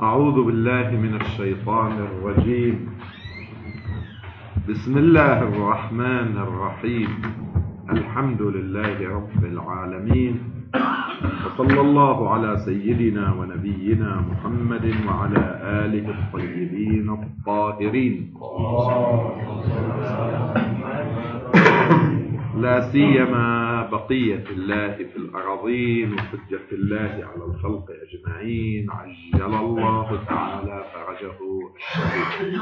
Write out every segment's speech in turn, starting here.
أعوذ بالله من الشيطان الرجيم. بسم الله الرحمن الرحيم. الحمد لله رب العالمين، وصلى الله على سيدنا ونبينا محمد وعلى آله الطيبين الطاهرين، لا سيما بقية الله في الأراضين وحجة الله على الخلق أجمعين، عجل الله تعالى فرجه الشريف.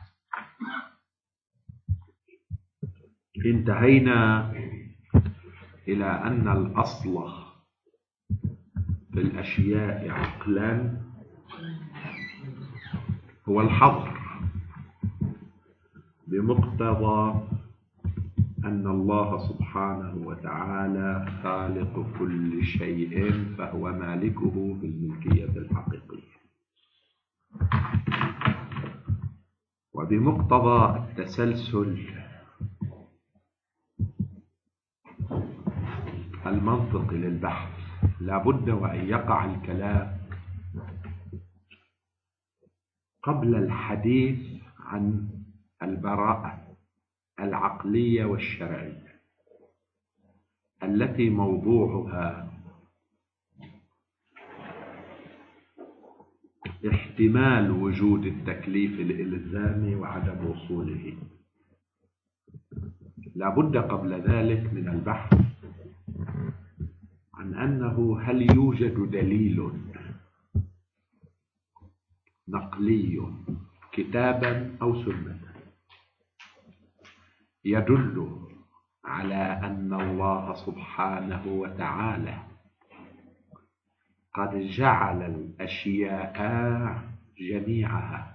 انتهينا إلى أن الأصل في الأشياء عقلا هو الحظر، بمقتضى أن الله سبحانه وتعالى خالق كل شيء فهو مالكه بالملكية الحقيقية، وبمقتضى التسلسل المنطقي للبحث لا بد وأن يقع الكلام قبل الحديث عن البراءة العقلية والشرعية التي موضوعها احتمال وجود التكليف الإلزامي وعدم وصوله. لا بد قبل ذلك من البحث عن أنه هل يوجد دليل نقلي كتابا أو سنة يدل على أن الله سبحانه وتعالى قد جعل الأشياء جميعها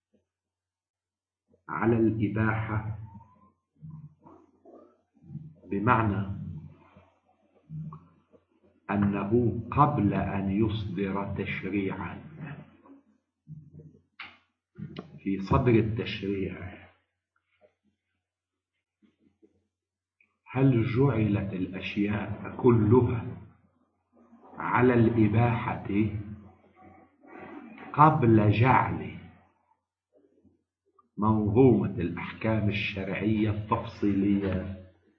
على الإباحة، بمعنى أنه قبل أن يصدر تشريعا في صدر التشريع هل جعلت الأشياء كلها على الإباحة قبل جعل منظومة الأحكام الشرعية التفصيلية؟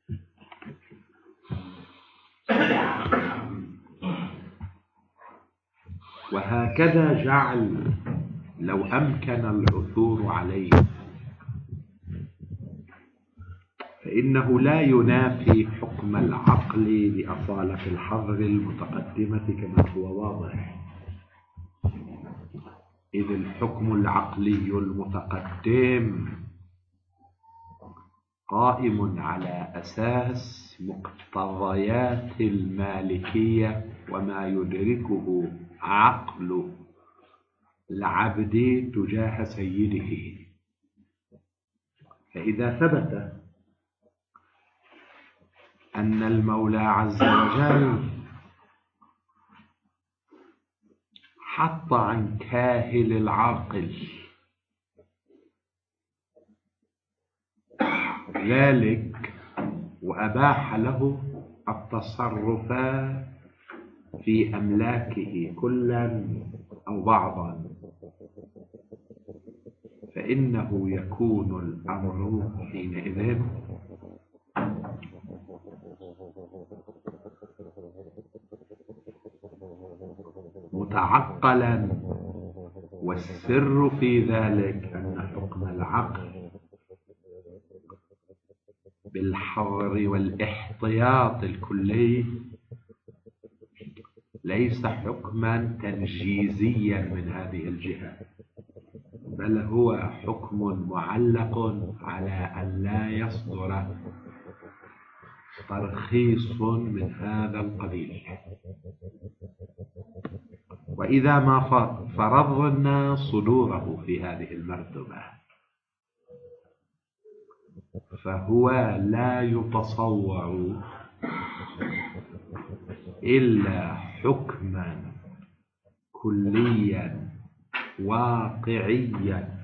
وهكذا جعل لو أمكن العثور عليه فإنه لا ينافي حكم العقل بأصالة الحظر المتقدمة كما هو واضح، إذ الحكم العقلي المتقدم قائم على أساس مقتضيات المالكية وما يدركه عقل العبد تجاه سيده. فإذا ثبت أن المولى عز وجل حط عن كاهل العاقل ذلك وأباح له التصرف في أملاكه كلا أو بعضا، فإنه يكون الأمر حينئذ متعقلا، والسر في ذلك أن حكم العقل بالحظر والاحتياط الكلي ليس حكما تنجيزيا من هذه الجهة، بل هو حكم معلق على أن لا يصدر ترخيص من هذا القبيل. وإذا ما فرضنا صدوره في هذه المرتبة فهو لا يتصور إلا حكما كليا واقعيا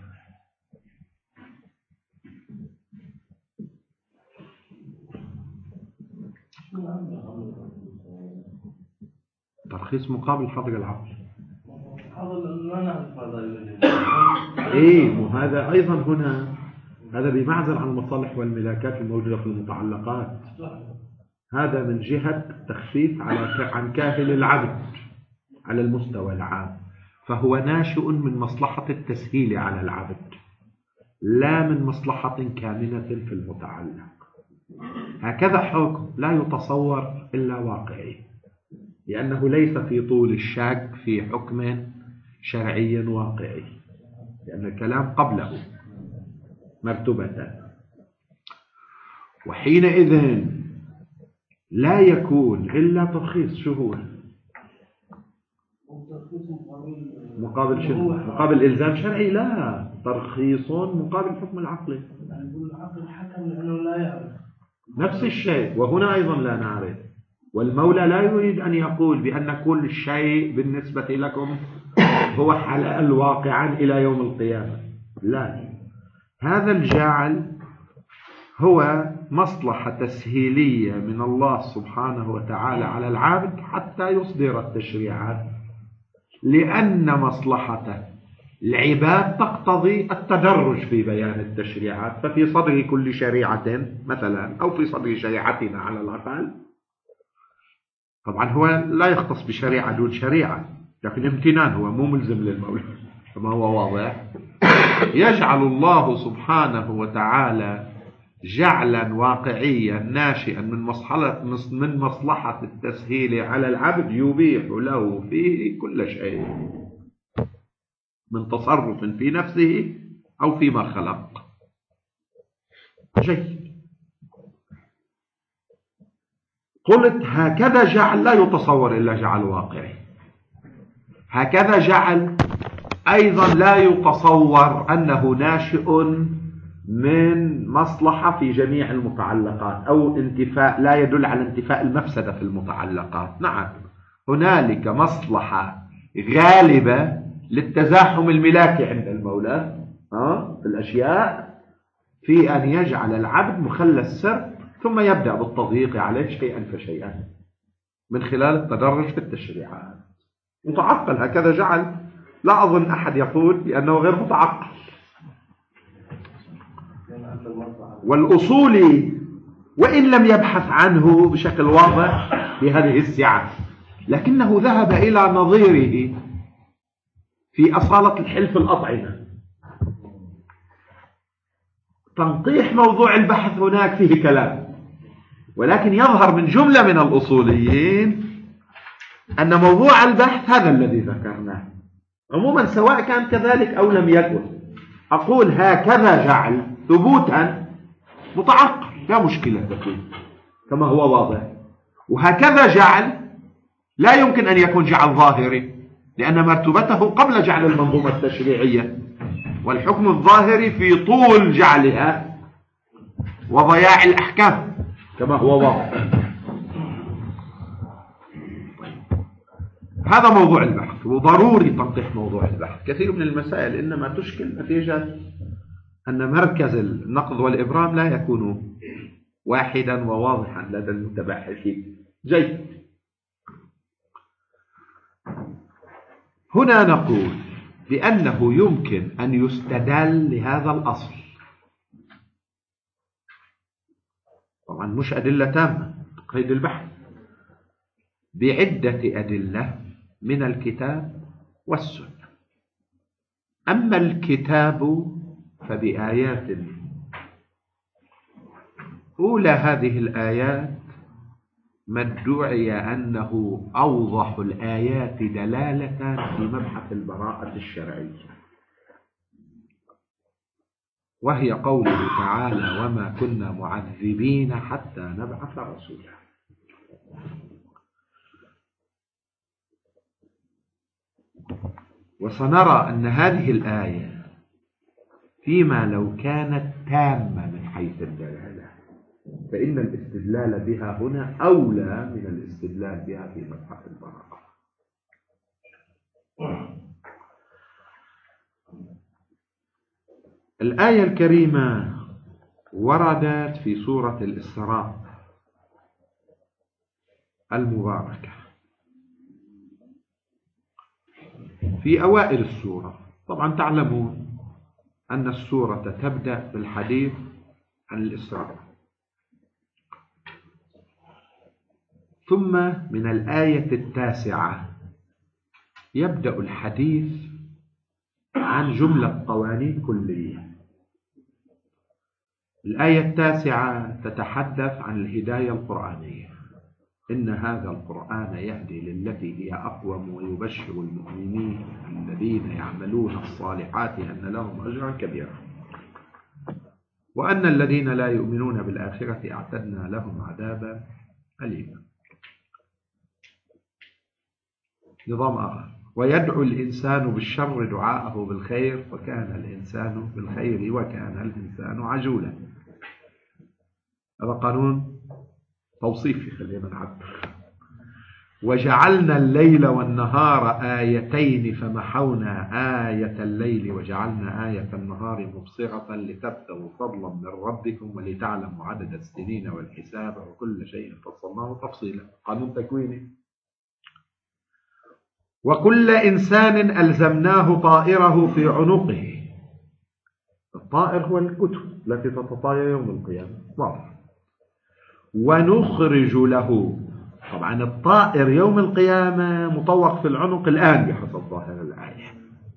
ترخيص مقابل حظر العقل. إيه، وهذا أيضا هنا هذا بمعزل عن المصالح والملاكات الموجودة في المتعلقات. هذا من جهة التخفيف عن كاهل العبد على المستوى العام، فهو ناشئ من مصلحة التسهيل على العبد لا من مصلحة كامنة في المتعلق. هكذا حكم لا يتصور إلا واقعي، لأنه ليس في طول الشك في حكم شرعي واقعي، لأن الكلام قبله مرتبة. وحينئذ لا يكون إلا ترخيص. شو هو مقابل شنو؟ مقابل إلزام شرعي؟ لا، ترخيص مقابل حكم العقل. نفس الشيء، وهنا أيضا لا نعرف. والمولى لا يريد أن يقول بأن كل شيء بالنسبة لكم هو حلال واقعا إلى يوم القيامة، لا. هذا الجعل هو مصلحة تسهيلية من الله سبحانه وتعالى على العبد حتى يصدر التشريعات، لأن مصلحة العباد تقتضي التدرج في بيان التشريعات. ففي صدر كل شريعة مثلا، أو في صدر شريعتنا على الأقل، طبعا هو لا يختص بشريعة دون شريعة، لكن امتنان هو مو ملزم للمولى كما هو واضح. يجعل الله سبحانه وتعالى جعلا واقعيا ناشئا من مصلحة التسهيل على العبد، يبيح له فيه كل شيء من تصرف في نفسه أو فيما خلق. جيد. قلت هكذا جعل لا يتصور إلا جعل واقعي. هكذا جعل أيضا لا يتصور أنه ناشئ من مصلحة في جميع المتعلقات، أو انتفاء، لا يدل على انتفاء المفسدة في المتعلقات. نعم، هنالك مصلحة غالبة للتزاحم الملاكي عند المولى في الأشياء، في أن يجعل العبد مخلى السر ثم يبدأ بالتضييق عليه شيئا فشيئا من خلال التدرج في التشريعات. متعقل، هكذا جعل. لا أظن أحد يقول بأنه غير متعقل. والأصولي وإن لم يبحث عنه بشكل واضح بهذه السعة، لكنه ذهب إلى نظيره في أصالة الحلف الأطعمة. تنقيح موضوع البحث هناك فيه كلام، ولكن يظهر من جملة من الأصوليين أن موضوع البحث هذا الذي ذكرناه. عموما سواء كان كذلك أو لم يكن، أقول هكذا جعل ثبوتا متعقل لا مشكلة تكون كما هو واضح. وهكذا جعل لا يمكن أن يكون جعل ظاهري، لأن مرتبته قبل جعل المنظومة التشريعية، والحكم الظاهري في طول جعلها وضياع الأحكام كما هو واضح. هذا موضوع البحث، وضروري تنقيح موضوع البحث. كثير من المسائل إنما تشكل نتيجة أن مركز النقض والإبرام لا يكون واحدا وواضحا لدى المتبحثين. جيد. هنا نقول بأنه يمكن أن يستدل لهذا الأصل، طبعا مش أدلة تامة قيد البحث، بعدة أدلة من الكتاب والسنة. أما الكتاب فبآيات. أولى هذه الآيات ما ادعي أنه أوضح الآيات دلالة في مبحث البراءة الشرعية، وهي قوله تعالى: وما كنا معذبين حتى نبعث رسولا. وسنرى أن هذه الآية فيما لو كانت تامة من حيث الدلالة، فإن الاستدلال بها هنا أولى من الاستدلال بها في مبحث البراءة. الآية الكريمة وردت في سورة الإسراء المباركة في أوائل السورة. طبعا تعلمون أن السورة تبدأ بالحديث عن الإسراء، ثم من الآية 9 يبدأ الحديث عن جملة قوانين كلية. الآية 9 تتحدث عن الهداية القرآنية: إن هذا القرآن يهدي للتي هي أقوم ويبشر المؤمنين الذين يعملون الصالحات أن لهم أجرا كبيرا وأن الذين لا يؤمنون بالآخرة أعتدنا لهم عذابا أليما. نظام آخر: ويدعو الإنسان بالشر دعاءه بالخير وكان الإنسان بالخير وكان الإنسان عجولا. هذا قانون توصيفي، خلينا نعبر. وجعلنا الليل والنهار آيتين فمحونا آية الليل وجعلنا آية النهار مبصرة لتبتغوا فضلا من ربكم ولتعلموا عدد السنين والحساب وكل شيء فصلناه تفصيلا. قانون تكويني. وكل إنسان ألزمناه طائره في عنقه. الطائر هو الكتب التي تتطاير يوم القيامة. واضح. ونخرج له، طبعا الطائر يوم القيامة مطوق في العنق الآن بحسب ظاهر الآية،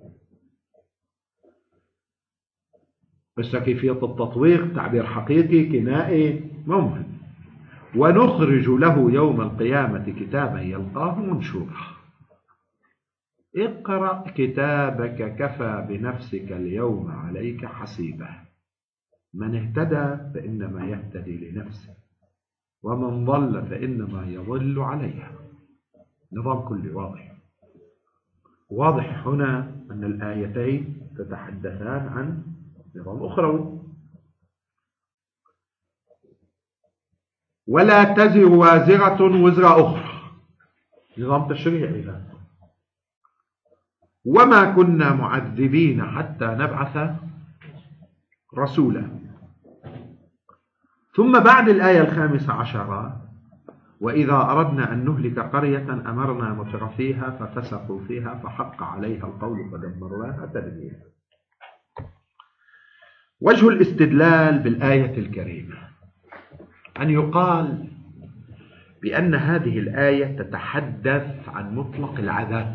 بس كيفية التطويق تعبير حقيقي كنائي ممكن. ونخرج له يوم القيامة كتابا يلقاه منشورا اقرأ كتابك كفى بنفسك اليوم عليك حسيبا من اهتدى فإنما يهتدي لنفسه ومن ضل فإنما يضل عليها. نظام كلي واضح. واضح هنا أن الآيتين تتحدثان عن نظام أخروي. ولا تزر وازرة وزر أخرى، نظام تشريعي. وما كنا معذبين حتى نبعث رسولا. ثم بعد الآية 15: وإذا أردنا أن نهلك قرية أمرنا مترفيها ففسقوا فيها فحق عليها القول فدمرناها تدميرا. وجه الاستدلال بالآية الكريمة أن يقال بأن هذه الآية تتحدث عن مطلق العذاب،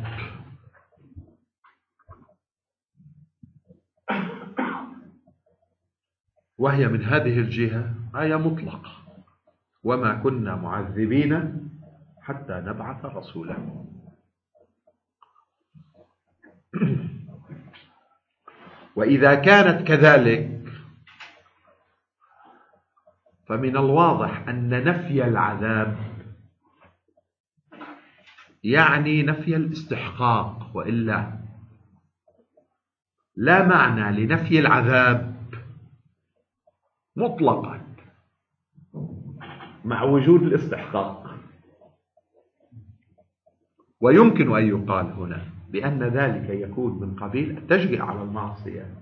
وهي من هذه الجهة آية مطلقة: وما كنا معذبين حتى نبعث رسولا. وإذا كانت كذلك فمن الواضح أن نفي العذاب يعني نفي الاستحقاق، وإلا لا معنى لنفي العذاب مطلقا مع وجود الاستحقاق. ويمكن أن يقال هنا بأن ذلك يكون من قبيل التشجيع على المعصية.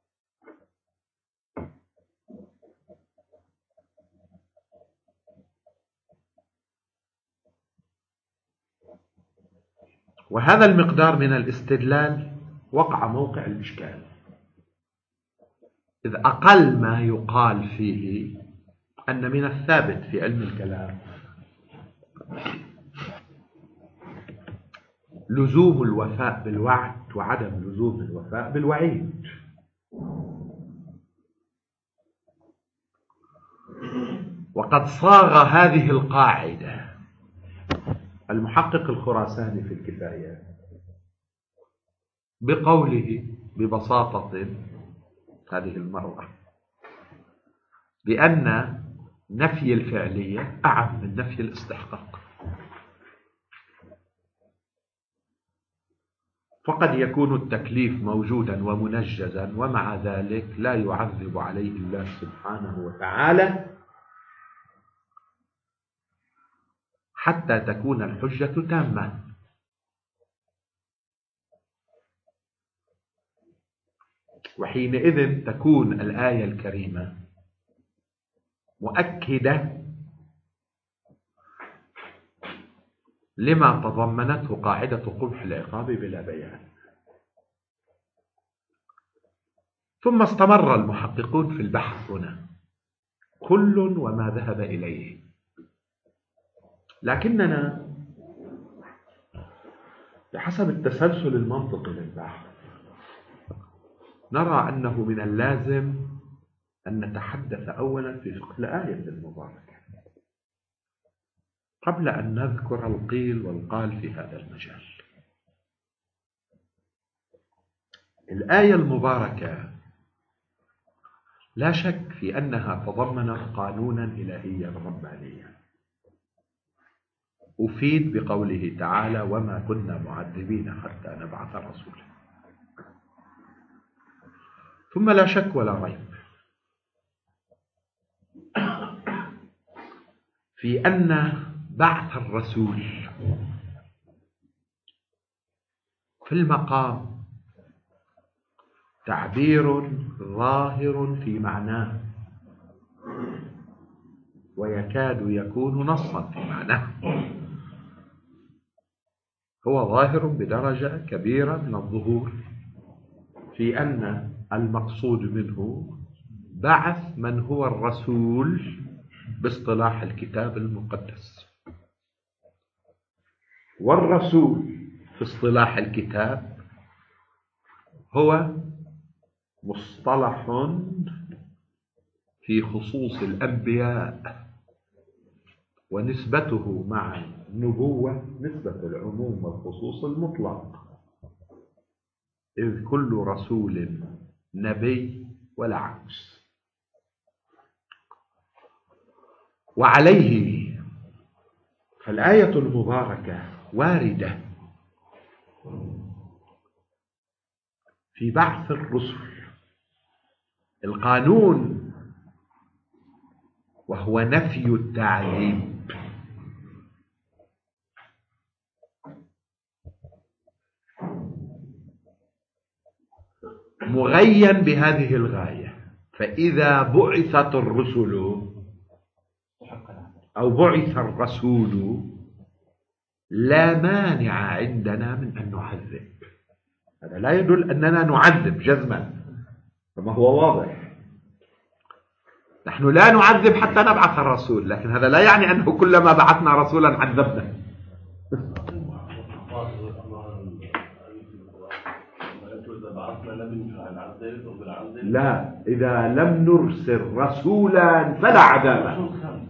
وهذا المقدار من الاستدلال وقع موقع الإشكال، إذ أقل ما يقال فيه أن من الثابت في علم الكلام لزوم الوفاء بالوعد وعدم لزوم الوفاء بالوعيد. وقد صاغ هذه القاعدة المحقق الخراساني في الكفاية بقوله ببساطة هذه المرة بأن نفي الفعلية أعم من نفي الاستحقاق. فقد يكون التكليف موجودا ومنجزا ومع ذلك لا يعذب عليه الله سبحانه وتعالى حتى تكون الحجة تامة. وحينئذ تكون الآية الكريمة مؤكدة لما تضمنته قاعدة قبح العقاب بلا بيان. ثم استمر المحققون في البحث هنا، كل وما ذهب إليه، لكننا بحسب التسلسل المنطقي للبحث نرى أنه من اللازم أن نتحدث أولا في فقه الآية المباركة قبل أن نذكر القيل والقال في هذا المجال. الآية المباركة لا شك في أنها تضمنت قانونا إلهيا ربانيا، أفيد بقوله تعالى: وما كنا معذبين حتى نبعث رسولا. ثم لا شك ولا ريب في أن بعث الرسول في المقام تعبير ظاهر في معناه، ويكاد يكون نصا في معناه. هو ظاهر بدرجة كبيرة من الظهور في أن المقصود منه بعث من هو الرسول باصطلاح الكتاب المقدس، والرسول في اصطلاح الكتاب هو مصطلح في خصوص الأنبياء، ونسبته مع النبوة نسبة العموم والخصوص المطلق، إذ كل رسول نبي ولا عكس. وعليه فالآية المباركة واردة في بعث الرسل. القانون وهو نفي التعذيب، مغين بهذه الغاية. فإذا بعثت الرسل أو بعث الرسول لا مانع عندنا من أن نعذب. هذا لا يدل أننا نعذب جزما، كما هو واضح. نحن لا نعذب حتى نبعث الرسول، لكن هذا لا يعني أنه كلما بعثنا رسولا عذبنا. لا، إذا لم نرسل رسولا فلا عذاب.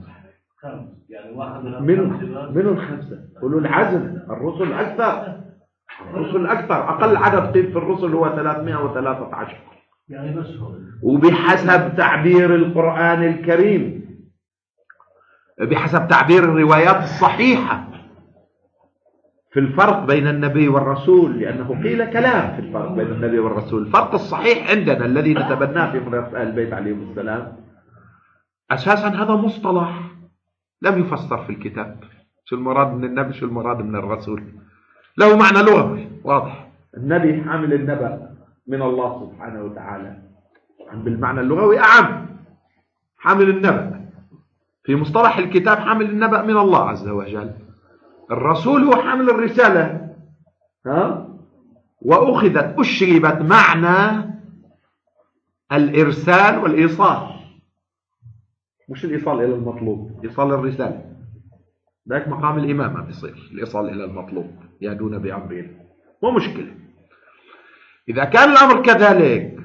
من الخمسة أولو العزم، الرسل أكثر. الرسل أكثر، أقل عدد قيل في الرسل هو 313 يعني بس هو. وبحسب تعبير القرآن الكريم، بحسب تعبير الروايات الصحيحة في الفرق بين النبي والرسول، لأنه قيل كلام في الفرق بين النبي والرسول. الفرق الصحيح عندنا الذي نتبناه في مدرسة أهل البيت عليهم السلام أساسا هذا مصطلح لم يفسر في الكتاب. شو المراد من النبي، شو المراد من الرسول؟ له معنى لغوي واضح. النبي حامل النبأ من الله سبحانه وتعالى، بالمعنى اللغوي أعم. حامل النبأ في مصطلح الكتاب، حامل النبأ من الله عز وجل. الرسول هو حامل الرسالة، وأخذت أشربت معنى الإرسال والإيصال، مش الإيصال إلى المطلوب، إيصال الرسالة. ذلك مقام الإمامة بيصير الإيصال إلى المطلوب، يهدون بأمرهم، مو مشكلة. إذا كان الأمر كذلك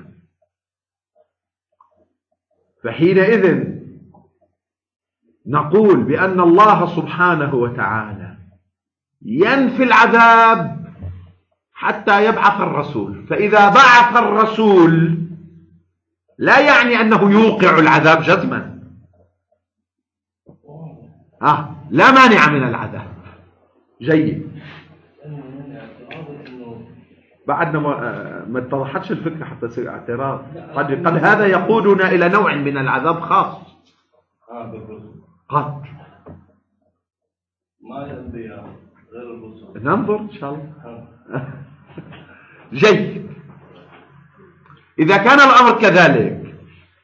فحينئذ نقول بأن الله سبحانه وتعالى ينفي العذاب حتى يبعث الرسول. فإذا بعث الرسول لا يعني أنه يوقع العذاب جزما، لا مانع من العذاب. جيد. بعدنا ما اتضحتش الفكرة حتى يصير اعتراض. قد هذا يقودنا إلى نوع من العذاب خاص. قد ما ينبي غير الرسل. ننظر إن شاء الله. جيد. إذا كان الأمر كذلك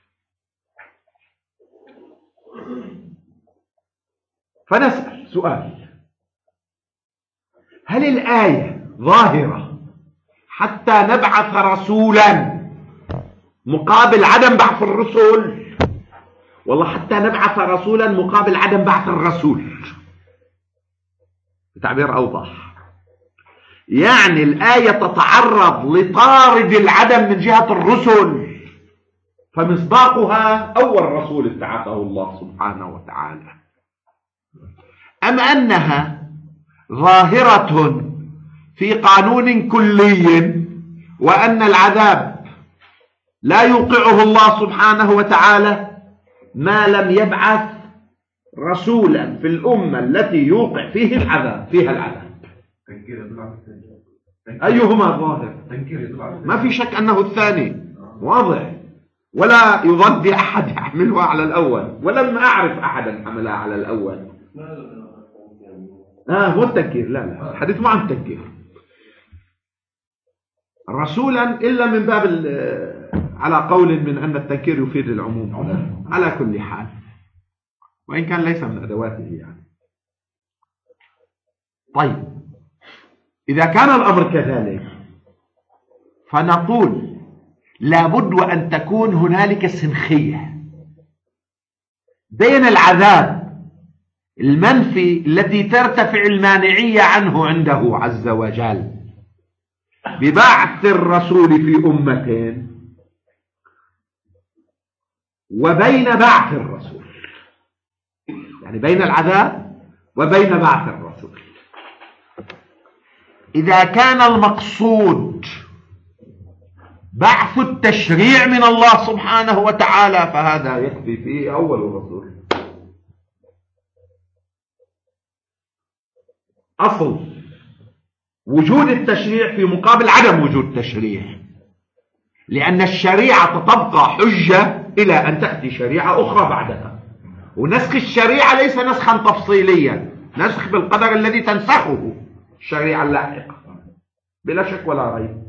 فنسأل سؤال: هل الآية ظاهرة حتى نبعث رسولا مقابل عدم بعث الرسل، والله حتى نبعث رسولا مقابل عدم بعث الرسول، بتعبير أوضح. يعني الآية تتعرض لطارد العدم من جهة الرسل، فمصداقها أول رسول ابتعثه الله سبحانه وتعالى. أم أنها ظاهرة في قانون كلي، وأن العذاب لا يوقعه الله سبحانه وتعالى ما لم يبعث رسولا في الأمة التي يوقع فيها العذاب. أيهما ظاهر؟ ما في شك أنه الثاني واضح، ولا يظن بأحد يحملها على الأول، ولم أعرف أحدا حملها على الأول. مو التنكير، لا الحديث مو عن التنكير. رسولا إلا من باب على قول من أن التنكير يفيد العموم على كل حال، وإن كان ليس من أدواته يعني. طيب، إذا كان الأمر كذلك فنقول لابد وأن تكون هنالك سنخية بين العذاب المنفي التي ترتفع المانعية عنه عنده عز وجل ببعث الرسول في أمة، وبين بعث الرسول، يعني بين العذاب وبين بعث الرسول. إذا كان المقصود بعث التشريع من الله سبحانه وتعالى فهذا يكفي فيه أول الرسول. أصل وجود التشريع في مقابل عدم وجود تشريع، لأن الشريعة تبقى حجة إلى أن تأتي شريعة أخرى بعدها. ونسخ الشريعة ليس نسخا تفصيليا، نسخ بالقدر الذي تنسخه الشريعة اللاحقة بلا شك ولا ريب،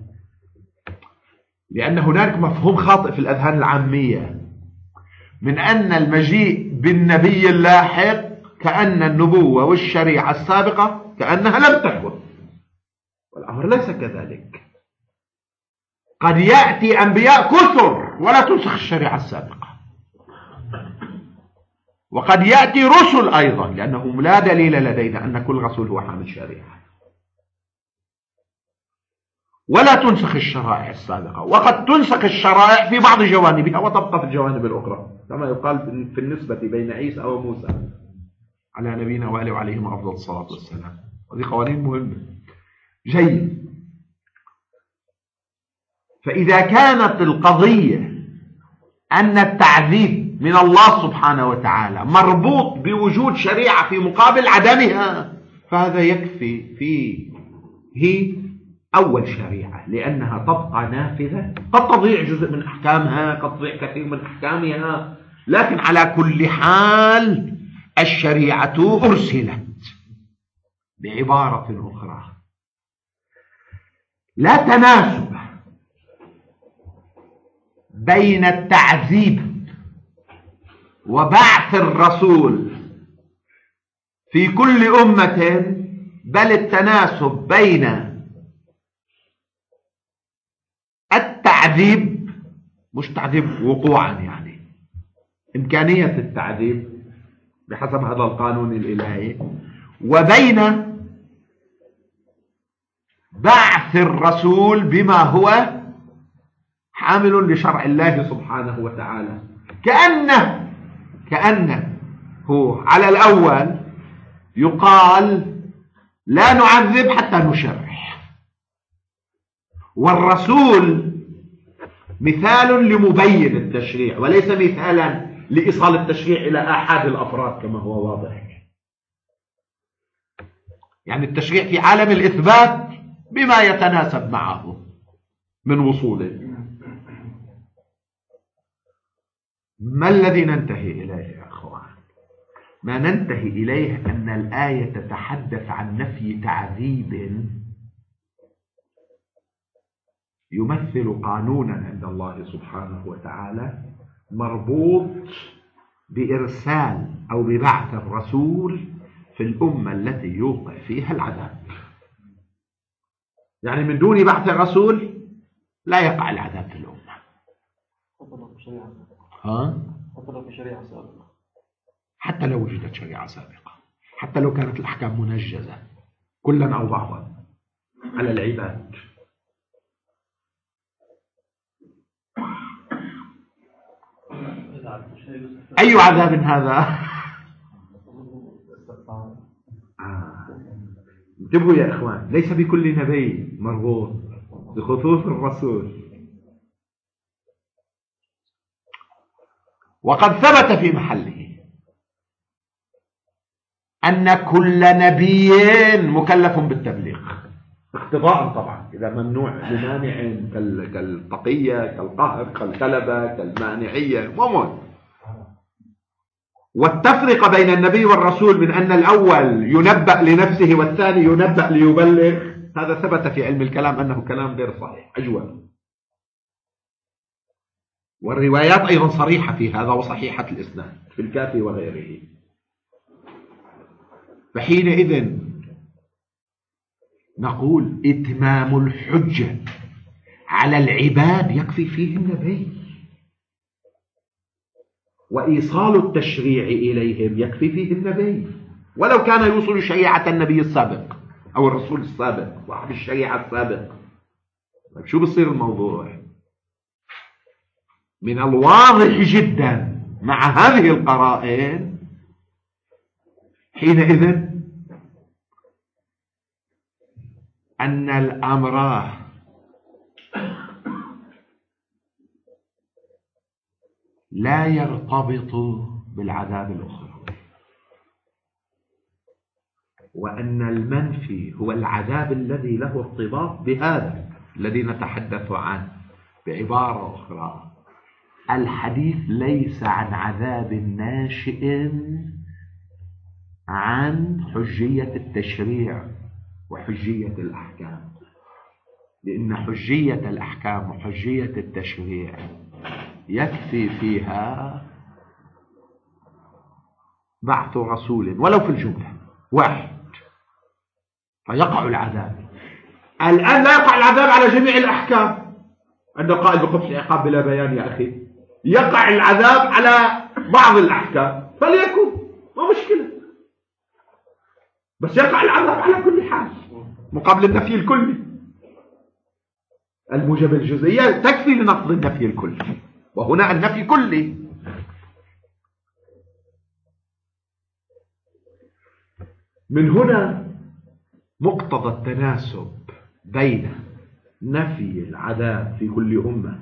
لأن هناك مفهوم خاطئ في الأذهان العامية من أن المجيء بالنبي اللاحق كأن النبوة والشريعة السابقة كأنها لم تكن، والأمر ليس كذلك. قد يأتي أنبياء كثر ولا تنسخ الشريعة السابقة، وقد يأتي رسل أيضا، لأنه لا دليل لدينا أن كل رسول هو حامل شريعة، ولا تنسخ الشرائع السابقة، وقد تنسخ الشرائع في بعض جوانبها وتبقى في الجوانب الأخرى، كما يقال في النسبة بين عيسى وموسى على نبينا وآله وعليهم أفضل الصلاة والسلام. وهذه قوانين مهمة. جيد. فإذا كانت القضية أن التعذيب من الله سبحانه وتعالى مربوط بوجود شريعة في مقابل عدمها، فهذا يكفي فيه أول شريعة، لأنها تبقى نافذة. قد تضيع جزء من أحكامها، قد تضيع كثير من أحكامها، لكن على كل حال الشريعة أرسلت. بعبارة أخرى، لا تناسب بين التعذيب وبعث الرسول في كل أمة، بل التناسب بين التعذيب، مش تعذيب وقوعا يعني، إمكانية التعذيب بحسب هذا القانون الإلهي، وبين بعث الرسول بما هو حامل لشرع الله سبحانه وتعالى. كأنه هو على الأول يقال لا نعذب حتى نشرع، والرسول مثال لمبين التشريع وليس مثالا لإيصال التشريع إلى آحاد الأفراد كما هو واضح. يعني التشريع في عالم الإثبات بما يتناسب معه من وصوله. ما الذي ننتهي إليه يا أخوان؟ ما ننتهي إليه أن الآية تتحدث عن نفي تعذيب يمثل قانونا عند الله سبحانه وتعالى مربوط بإرسال أو ببعث الرسول في الأمة التي يوقع فيها العذاب. يعني من دون بعث الرسول لا يقع العذاب في الأمة، حتى لو في شريعة سابقة، حتى لو وجدت شريعة سابقة، حتى لو كانت الأحكام منجزة كلا أو بعضا على العباد. أي عذاب هذا؟ انتبهوا يا إخوان، ليس بكل نبي مربوط بخصوص الرسول. وقد ثبت في محله أن كل نبي مكلف بالتبليغ اقتضاء طبعا، إذا ممنوع لمانع كالتقية كالقهر كالغلبة كالمانعية ومن. والتفرقة بين النبي والرسول من أن الأول ينبأ لنفسه والثاني ينبأ ليبلغ، هذا ثبت في علم الكلام أنه كلام غير صحيح أجول. والروايات أيضا صريحة في هذا وصحيحة الإسناد في الكافي وغيره. فحينئذ نقول إتمام الحجة على العباد يكفي فيه النبي، وإيصال التشريع إليهم يكفي فيه النبي، ولو كان يوصل شريعة النبي السابق أو الرسول السابق صاحب الشريعة السابق. طيب شو بصير الموضوع؟ من الواضح جدا مع هذه القرائن حينئذ أن الأمر لا يرتبط بالعذاب الأخروي، وأن المنفي هو العذاب الذي له ارتباط بهذا الذي نتحدث عنه. بعبارة أخرى، الحديث ليس عن عذاب ناشئ عن حجية التشريع وحجية الأحكام، لأن حجية الأحكام وحجية التشريع يكفي فيها بعث رسول ولو في الجملة واحد فيقع العذاب. الآن لا يقع العذاب على جميع الأحكام، عند قائل بقبح العقاب بلا بيان يا أخي، يقع العذاب على بعض الأحكام فليكن ما مشكلة، بس يقع العذاب على كل حال مقابل النفي الكلي. الموجب الجزئية تكفي لنقض النفي الكلي، وهنا النفي كلي. من هنا مقتضى التناسب بين نفي العذاب في كل أمة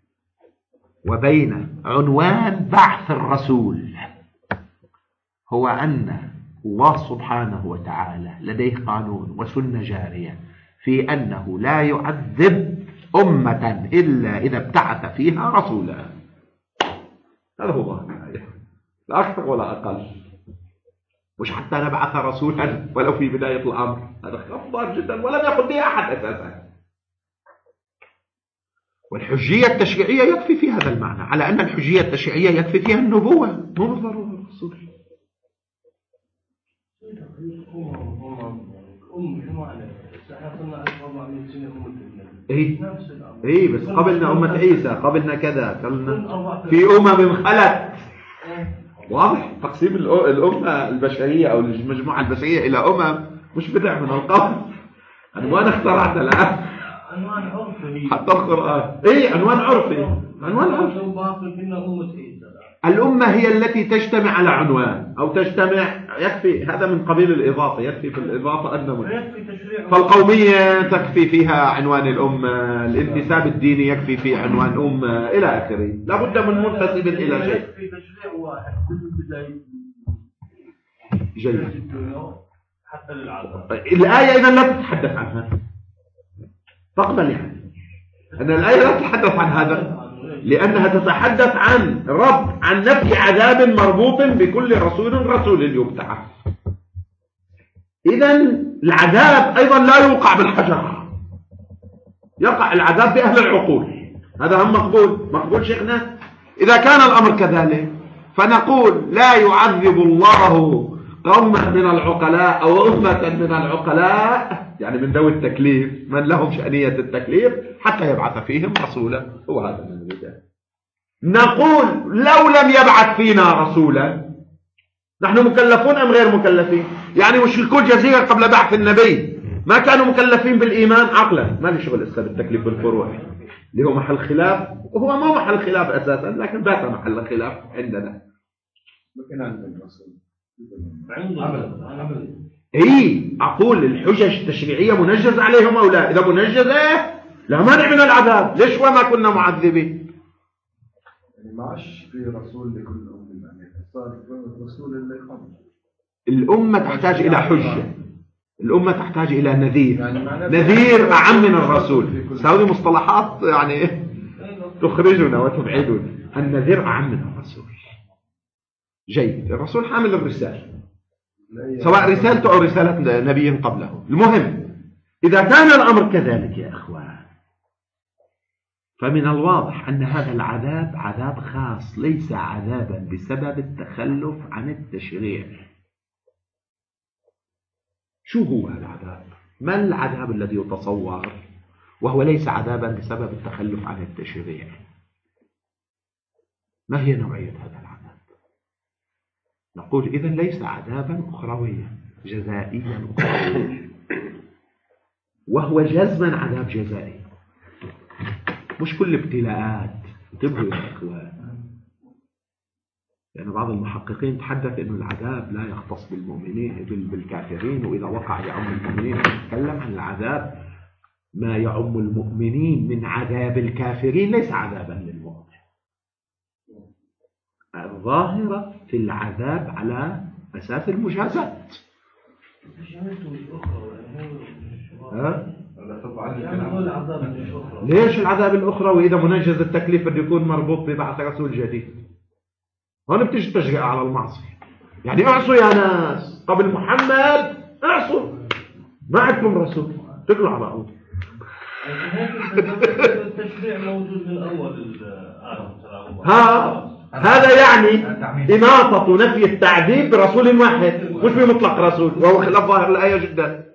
وبين عنوان بعث الرسول، هو أن الله سبحانه وتعالى لديه قانون وسنة جارية في أنه لا يعذب أمة إلا إذا ابتعث فيها رسولا. هذا هو ظاهر الآية، لا أكثر ولا أقل. مش حتى نبعث رسولا ولو في بداية الأمر، هذا خطر جدا ولم يقل به أحد أساسا. والحجية التشريعية يكفي في هذا المعنى، على أن الحجية التشريعية يكفي فيها النبوة مو بالضرورة الرسول. ايه بس قبلنا أمة عيسى، قبلنا كذا، قبلنا في خلت. واضح تقسيم الأمة البشرية أو المجموعة البشرية إلى مش بدع من القول، عنوان اخترعت الآن عنوان عرفي حتى القرآن. ايه عنوان عرفي، عنوان عرفي. الأمة هي التي تجتمع على عنوان أو تجتمع، يكفي هذا من قبيل الإضافة، يكفي في الإضافة أنه فالقومية تكفي فيها عنوان الأمة، الانتساب الديني يكفي فيه عنوان أمة إلى آخره، لا بد من منتسب إلى شيء. يكفي تشريع واحد جيد حتى للعذاب. الآية إذا لا تتحدث عنها، تقبل يعني أن الآية لا تتحدث عن هذا، لأنها تتحدث عن عن نفي عذاب مربوط بكل رسول يبتعث. إذن العذاب أيضا لا يوقع بالحجر، يقع العذاب بأهل العقول. هذا هم مقبول شيخنا. إذا كان الأمر كذلك فنقول لا يعذب الله قوما من العقلاء أو أمة من العقلاء، يعني من ذوي التكليف، من لهم شأنية التكليف، حتى يبعث فيهم رسولا. هو هذا من الرجال. نقول لو لم يبعث فينا رسولا نحن مكلفون أم غير مكلفين؟ يعني مشركو الجزيرة قبل بعث النبي ما كانوا مكلفين بالإيمان عقلا، ما لي شغل إسا بالتكليف بالفروع اللي هو محل خلاف، وهو مو محل خلاف أساسا لكن بات محل خلاف عندنا. اي اقول الحجج التشريعيه منجز عليهم او لا؟ اذا منجزه لا مانع من العذاب، ليش وما كنا معذبين؟ يعني ما عادش في رسول لكل امه، يعني صار رسول اللي قبل. الامه تحتاج الى حجه، الامه تحتاج الى نذير، يعني نذير اعم من الرسول. هذه مصطلحات يعني تخرجنا وتبعدنا. النذير اعم من الرسول. جيد، الرسول حامل الرساله سواء رسالته أو رسالة نبي قبله. المهم إذا كان الأمر كذلك يا أخوان فمن الواضح أن هذا العذاب عذاب خاص، ليس عذابا بسبب التخلف عن التشريع. شو هو العذاب؟ ما العذاب الذي يتصور وهو ليس عذابا بسبب التخلف عن التشريع؟ ما هي نوعية هذا العذاب؟ نقول إذن ليس عذابا أخرويا جزائيا أخرويا، وهو جزما عذاب جزائي، مش كل ابتلاءات. انتبهوا يا إخوان، لأن بعض المحققين تحدث أن العذاب لا يختص بالمؤمنين بالكافرين، وإذا وقع يعم المؤمنين. نتكلم عن العذاب ما يعم المؤمنين من عذاب الكافرين، ليس عذابا للمؤمن. الظاهرة في العذاب على أساس المجازات. ليش العذاب الأخرى وإذا منجز التكليف بده يكون مربوط ببعث رسول جديد؟ هون بتيجي تشجيع على المعصية. يعني اعصوا يا ناس قبل محمد، اعصوا، ما عندكم رسول، تقلوا على بعض. التشريع موجود من أول هذا يعني إناطة نفي التعذيب برسول واحد، مش بمطلق رسول، وهو خلاف ظاهر الآية جدا.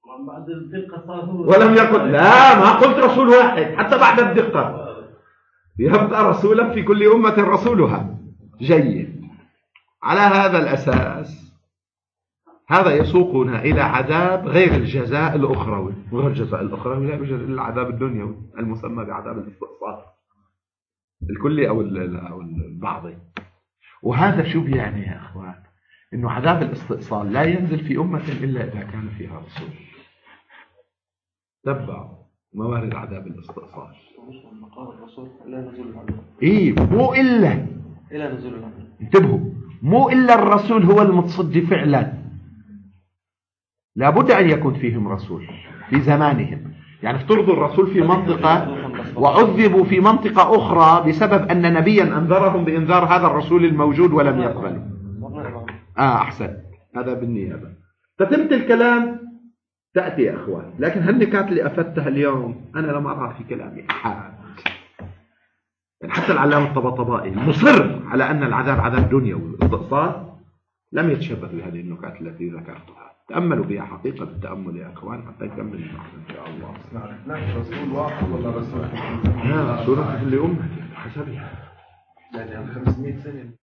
ولم يقل لا، ما قلت رسول واحد حتى بعد الدقة، يبقى رسولا في كل أمة رسولها. جيد، على هذا الأساس هذا يسوقنا إلى عذاب غير الجزاء الأخروي، وغير الجزاء الأخروي لا يوجد إلا العذاب الدنيوي المسمى بعذاب الاستئصال الكلي أو البعضي. وهذا شو بيعني يا أخوان؟ إنه عذاب الاستئصال لا ينزل في أمة إلا إذا كان فيها رسول. تبع موارد عذاب الاستئصال. إيه، مو إلا نزول العذاب. انتبهوا، مو إلا الرسول هو المتصدي فعلا، لابد أن يكون فيهم رسول في زمانهم. يعني افترضوا الرسول في منطقة وعذبوا في منطقة أخرى بسبب أن نبيا أنذرهم بإنذار هذا الرسول الموجود ولم يقبلوا. أحسن، هذا بالنيابة. فتمت الكلام تأتي يا أخوان، لكن هالنكات اللي أفدتها اليوم أنا لم أرها في كلامي أحد. يعني حتى العلامة الطباطبائي مصر على أن العذاب عذاب دنيوي والاستئصال لم يتشبه بهذه النكات التي ذكرتها. تأملوا بها حقيقة التأمل يا أخوان حتى نكمل البحث إن شاء الله. نعرف رسول واحد ولا رسول؟ لا، رسول في كل أمة حسبها. يعني 500 سنة.